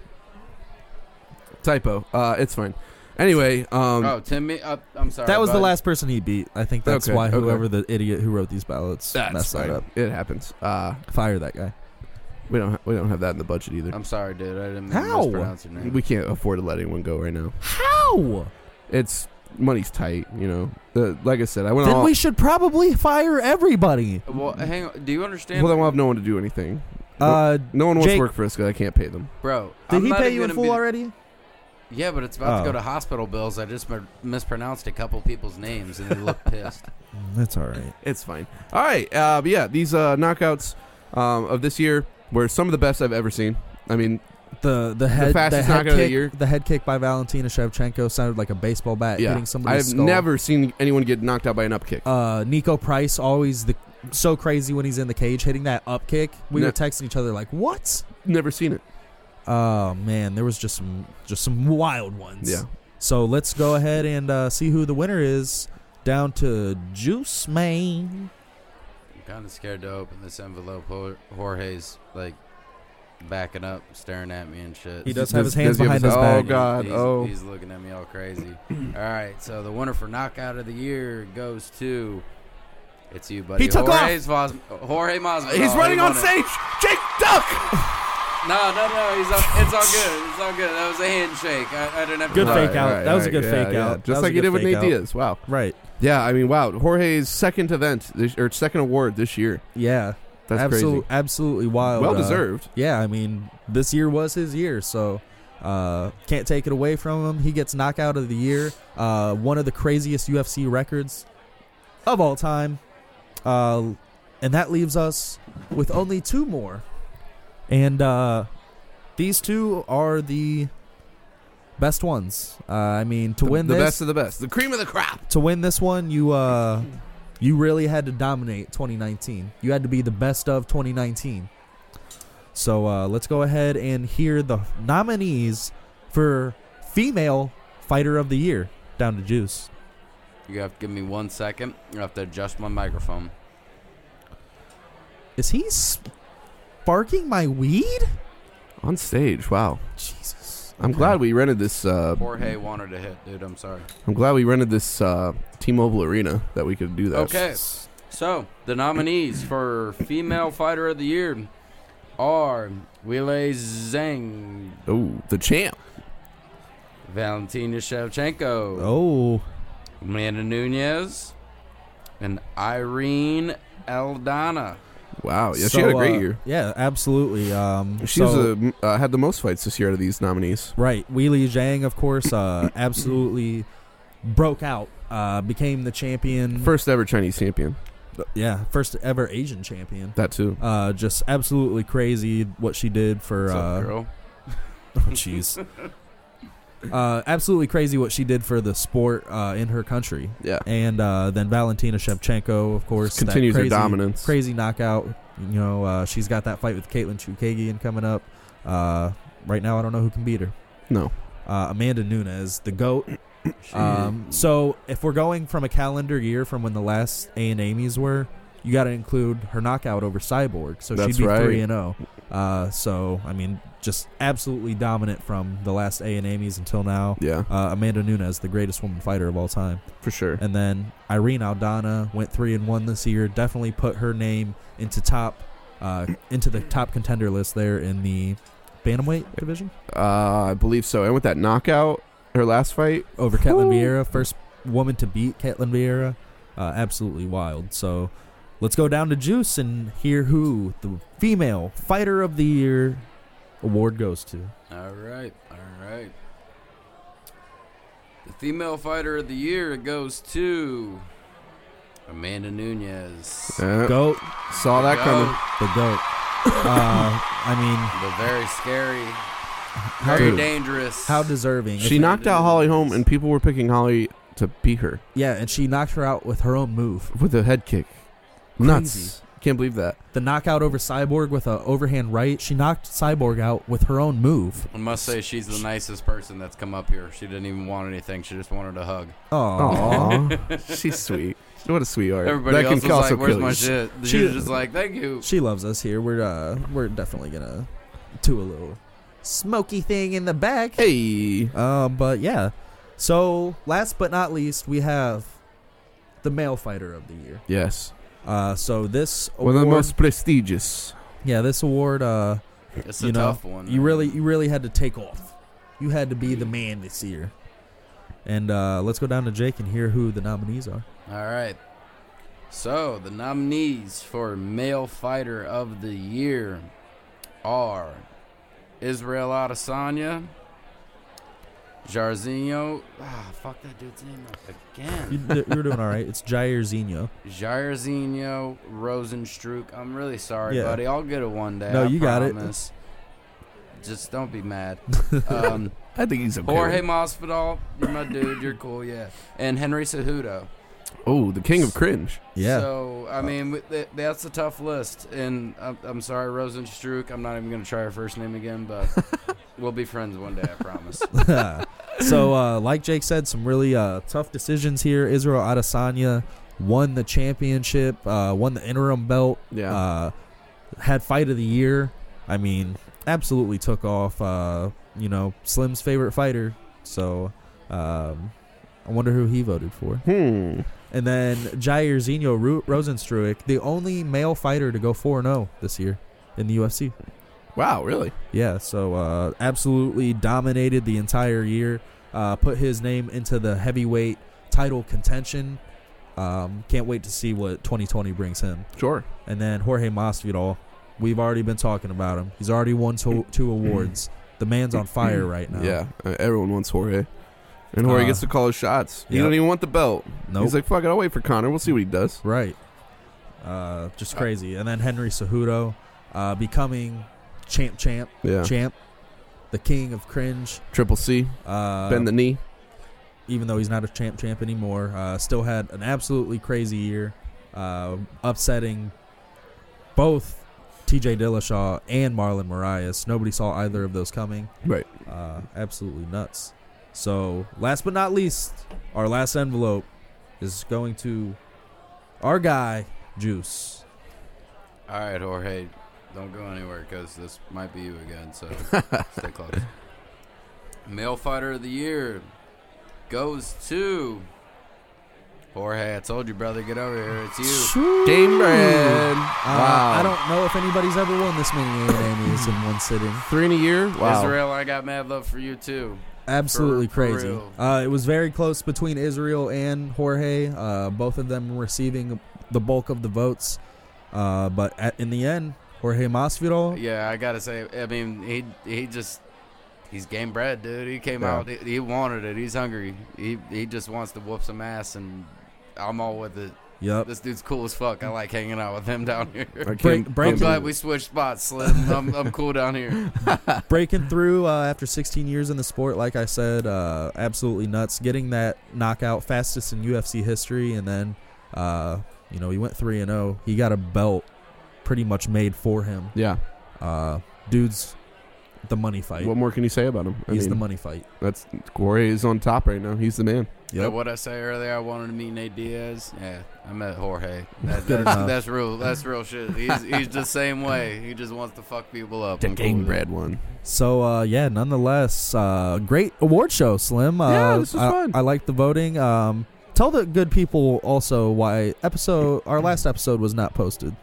Typo. It's fine. Anyway, Tim Means. I'm sorry. That was the bud. last person he beat. I think that's Okay, why okay. whoever the idiot who wrote these ballots that's messed fine. that up. It happens. Fire that guy. We don't have that in the budget either. I'm sorry, dude. I didn't How? mispronounce your name. We can't afford to let anyone go right now. How? It's money's tight, like I said, I went Then all. we should probably fire everybody. Well, hang on. Do you understand? Well, then we'll have no one to do anything. Uh, No one wants Jake- to work for us because I can't pay them. Bro, Did I'm he not pay even you in gonna full be- already? Yeah, but it's about to Oh. go to hospital bills. I just mispronounced a couple people's names and they look pissed. That's all right. It's fine. All right, but yeah, these knockouts of this year were some of the best I've ever seen. I mean, The head fastest the head knockout of the kick, year? The head kick by Valentina Shevchenko sounded like a baseball bat yeah, hitting somebody's I've skull. never seen anyone get knocked out by an up kick. Nico Price always so crazy when he's in the cage hitting that up kick. We were texting each other like, "What?" Never seen it. Oh man, there was just some wild ones. Yeah. So let's go ahead and see who the winner is. Down to Juice Man. I'm kind of scared to open this envelope. Jorge's like backing up, staring at me and shit. He does have his hands he have behind his oh back. God! He's looking at me all crazy. All right, so the winner for Knockout of the Year goes to. It's you, buddy. He took Jorge Masvidal. He's running He on won it. stage. Jake, duck! No. It's all good. It's all good. That was a handshake. I didn't have Good to fake out. That was a good fake yeah. out. That Just was like a you good did with fake Nate out. Diaz. Wow. Right. Yeah, I mean, wow. Jorge's second second award this year. Yeah. That's crazy. Absolutely wild. Well deserved. Yeah, I mean, this year was his year, so can't take it away from him. He gets knockout of the year. One of the craziest UFC records of all time. And that leaves us with only 2 more. And these 2 are the best ones. I mean, to win the this, best of the best, the cream of the crop. To win this one, you really had to dominate 2019. You had to be the best of 2019. So let's go ahead and hear the nominees for Female Fighter of the Year. Down to Juice. You have to give me 1 second. I have to adjust my microphone. Is he sparking my weed? On stage, wow. Jesus. I'm glad we rented this. Jorge wanted to hit, dude. I'm sorry. I'm glad we rented this T-Mobile Arena that we could do that. Okay. So, the nominees for Female Fighter of the Year are Weili Zhang, Oh, the champ. Valentina Shevchenko, Oh. Amanda Nunes, and Irene Aldana. Wow. Yeah, she had a great year. Yeah, absolutely. She had the most fights this year out of these nominees. Right. Weili Zhang, of course, absolutely broke out, became the champion. First ever Chinese champion. Yeah, first ever Asian champion. That too. Just absolutely crazy what she did for. What's up, girl? Oh, jeez. Absolutely crazy what she did for the sport in her country. Yeah. And then Valentina Shevchenko, of course, continues her dominance. Crazy knockout. You know, she's got that fight with Caitlin Chukagian coming up. Right now, I don't know who can beat her. No. Amanda Nunes, the GOAT. So if we're going from a calendar year from when the last A&Ams were, you got to include her knockout over Cyborg. So That's she'd be right. 3-0. So, I mean, just absolutely dominant from the last A&Ams until now. Yeah. Amanda Nunes, the greatest woman fighter of all time. For sure. And then Irene Aldana went 3-1 this year. Definitely put her name into the top contender list there in the bantamweight division. I believe so. And with that knockout, her last fight over Ketlen Vieira, first woman to beat Ketlen Vieira. Absolutely wild. So let's go down to Juice and hear who the Female Fighter of the Year award goes to. All right. The Female Fighter of the Year goes to Amanda Nunes. GOAT. Saw that coming. The GOAT. I mean, The very scary, very dangerous. how deserving. She knocked out Holly Holm, and people were picking Holly to beat her. Yeah, and she knocked her out with her own move. With a head kick. Crazy. Nuts. Can't believe that. The knockout over Cyborg with an overhand right. She knocked Cyborg out with her own move. I must say she's the nicest person that's come up here. She didn't even want anything. She just wanted a hug. Aww. She's sweet. What a sweetheart. Everybody that else can was also like, where's kill my you. shit? She- She was just like, thank you. She loves us here. We're definitely gonna do a little smoky thing in the back. Hey. But yeah. So last but not least, we have the Male Fighter of the Year. Yes. So this One award, of the most prestigious. yeah, this award, It's a you know, tough one. you really had to take off. You had to be the man this year. And let's go down to Jake and hear who the nominees are. All right. So the nominees for Male Fighter of the Year are Israel Adesanya, Jairzinho. Fuck that dude's name up again. You're doing all right. It's Jairzinho. Jairzinho Rosenstruck. I'm really sorry, Yeah. buddy. I'll get it one day. No, I you got it. promise. Just don't be mad. I think he's okay. Jorge Masvidal, you're my dude. You're cool, yeah. And Henry Cejudo. Oh, the king of cringe. Yeah. So, I mean, that's a tough list. And I'm sorry, Rosenstruck. I'm not even going to try her first name again, but we'll be friends one day, I promise. So, like Jake said, some really tough decisions here. Israel Adesanya won the championship, won the interim belt, Yeah. had fight of the year. I mean, absolutely took off, Slim's favorite fighter. So, I wonder who he voted for. And then Jairzinho Rosenstruck, the only male fighter to go 4-0 this year in the UFC. Wow, really? Yeah, so absolutely dominated the entire year. Put his name into the heavyweight title contention. Can't wait to see what 2020 brings him. Sure. And then Jorge Masvidal, we've already been talking about him. He's already won two awards. The man's on fire right now. Yeah, everyone wants Jorge. And Jorge gets to call his shots. He don't even want the belt. Nope. He's like, fuck it, I'll wait for Conor. We'll see what he does. Right. Just crazy. And then Henry Cejudo becoming champ. Yeah. Champ. The king of cringe. Triple C. Bend the knee. Even though he's not a champ anymore. Still had an absolutely crazy year. Upsetting both TJ Dillashaw and Marlon Moraes. Nobody saw either of those coming. Right. Absolutely nuts. So, last but not least, our last envelope is going to our guy, Juice. All right, Jorge, don't go anywhere because this might be you again, so stay close. Male Fighter of the Year goes to Jorge. I told you, brother, get over here. It's you. Game Bread. Wow. I don't know if anybody's ever won this many A&Emmys in one sitting. 3 in a year? Wow. Israel, I got mad love for you, too. Absolutely For crazy. real. It was very close between Israel and Jorge. Both of them receiving the bulk of the votes. But in the end, Jorge Masvidal. Yeah, I got to say, I mean, he's game bred, dude. He came out, he wanted it. He's hungry. He just wants to whoop some ass, and I'm all with it. Yep. This dude's cool as fuck. I like hanging out with him down here. Breaking I'm glad we switched spots, Slim. I'm cool down here. Breaking through after 16 years in the sport, like I said, absolutely nuts. Getting that knockout, fastest in UFC history, and then, he went 3-0. He got a belt pretty much made for him. Yeah. Dude's the money fight. What more can you say about him? He's the money fight. That's Jorge is on top right now. He's the man. Yep. What I say earlier, I wanted to meet Nate Diaz. Yeah, I met Jorge. That's real. That's real shit. He's the same way. He just wants to fuck people up. The Game Bread one. So nonetheless, great award show, Slim. Yeah, this was fun. I like the voting. Tell the good people also why our last episode was not posted.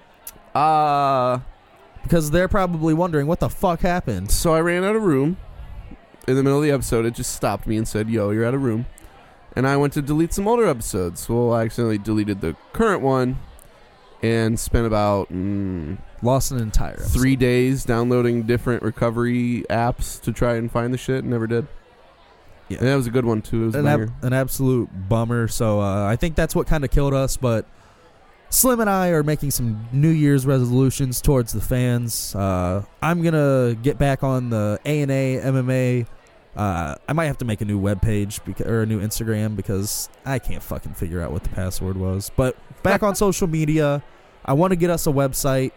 Because they're probably wondering what the fuck happened. So I ran out of room in the middle of the episode. It just stopped me and said, "Yo, you're out of room." And I went to delete some older episodes. Well, I accidentally deleted the current one and spent about Lost an entire episode. 3 days downloading different recovery apps to try and find the shit, and never did. Yeah, and that was a good one too. It was an absolute bummer. So I think that's what kind of killed us. But Slim and I are making some New Year's resolutions towards the fans. I'm gonna get back on the A&A MMA. I might have to make a new webpage or a new Instagram because I can't fucking figure out what the password was. But back on social media, I want to get us a website.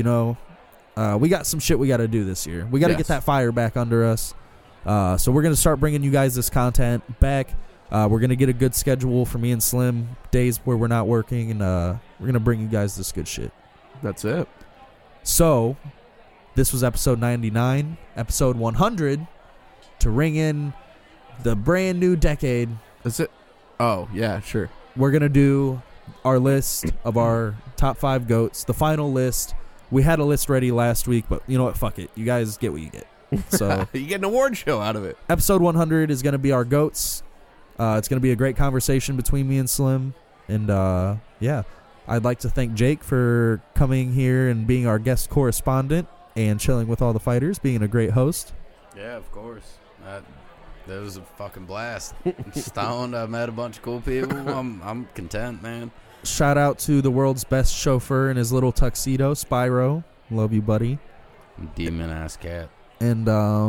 We got some shit we got to do this year. We got to get that fire back under us. So we're going to start bringing you guys this content back. We're going to get a good schedule for me and Slim, days where we're not working, and we're going to bring you guys this good shit. That's it. So this was episode 99, episode 100. To ring in the brand new decade. That's it. Oh, yeah, sure. We're going to do our list of our top 5 GOATs. The final list. We had a list ready last week, but you know what? Fuck it. You guys get what you get. So you get an award show out of it. Episode 100 is going to be our GOATs. It's going to be a great conversation between me and Slim. And, I'd like to thank Jake for coming here and being our guest correspondent and chilling with all the fighters, being a great host. Yeah, of course. That was a fucking blast. Stoned. I met a bunch of cool people. I'm content, man. Shout out to the world's best chauffeur in his little tuxedo, Spyro. Love you, buddy. Demon ass cat. And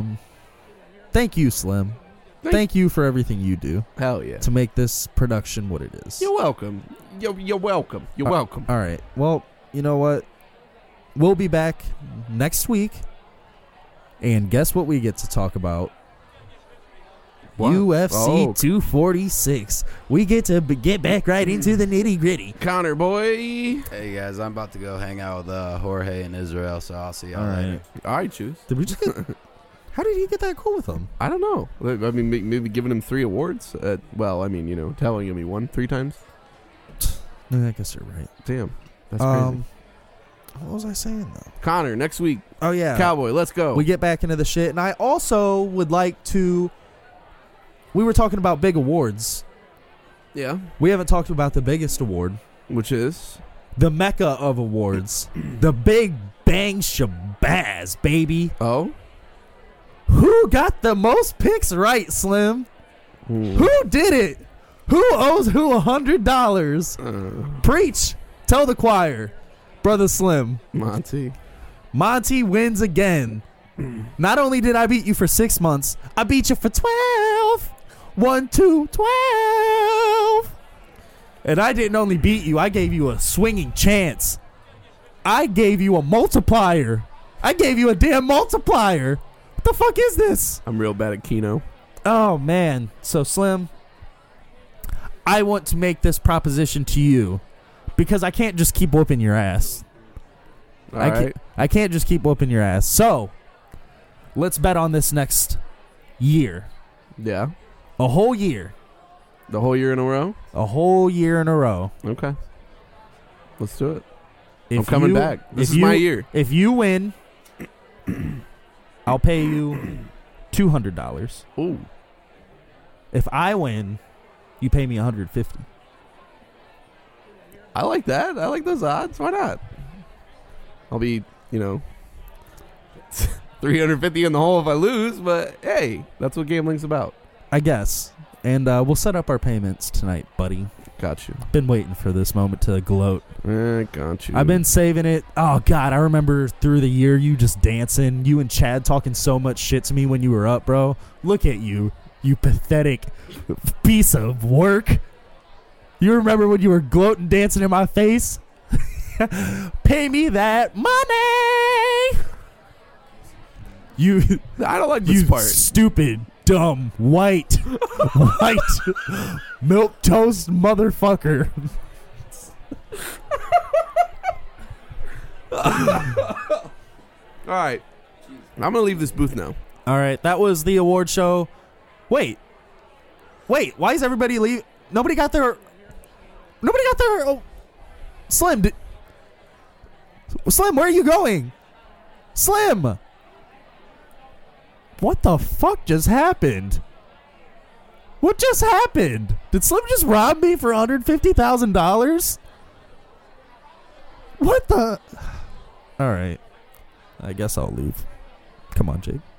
thank you, Slim. Thank you for everything you do. Hell yeah. To make this production what it is. You're welcome. You're welcome. You're welcome. All right. Well, you know what? We'll be back next week. And guess what we get to talk about? What? UFC 246. We get to get back right into the nitty gritty. Conor, boy. Hey guys, I'm about to go hang out with Jorge and Israel, so I'll see y'all later. All right, choose. Did we just get? How did he get that cool with them? I don't know. I mean, maybe giving him 3 awards. Telling him he won 3 times. No, I guess you're right. Damn, that's crazy. What was I saying though? Conor, next week. Oh yeah, Cowboy. Let's go. We get back into the shit, and I also would like to. We were talking about big awards, Yeah. We haven't talked about the biggest award, Which is? the mecca of awards, the Big Bang Shabazz, baby. Oh? Who got the most picks right, Slim? Who did it? Who owes who $100? Preach. Tell the choir. Brother Slim. Monty. Monty wins again. Not only did I beat you for 6 months, I beat you for 12. 1, 2, 12. And I didn't only beat you, I gave you a swinging chance. I gave you a multiplier. I gave you a damn multiplier. What the fuck is this? I'm real bad at Keno. Oh, man. So, Slim, I want to make this proposition to you because I can't just keep whooping your ass. I can't just keep whooping your ass. So, let's bet on this next year. Yeah. A whole year. The whole year in a row? A whole year in a row. Okay. Let's do it. If I'm coming back. This is my year. If you win, I'll pay you $200. Ooh. If I win, you pay me $150. I like that. I like those odds. Why not? I'll be, 350 in the hole if I lose, but hey, that's what gambling's about. I guess. And we'll set up our payments tonight, buddy. Got you. Been waiting for this moment to gloat. Got you. I've been saving it. Oh, God, I remember through the year you just dancing. You and Chad talking so much shit to me when you were up, bro. Look at you, you pathetic piece of work. You remember when you were gloating, dancing in my face? Pay me that money. I don't like this part. Stupid, dumb, white milk toast motherfucker. All right. I'm going to leave this booth now. All right, that was the award show. Wait, why is everybody leave? Nobody got their. Oh, Slim, Slim, where are you going? Slim, what the fuck just happened? What just happened? Did Slim just rob me for $150,000? What the? All right, I guess I'll leave. Come on, Jake.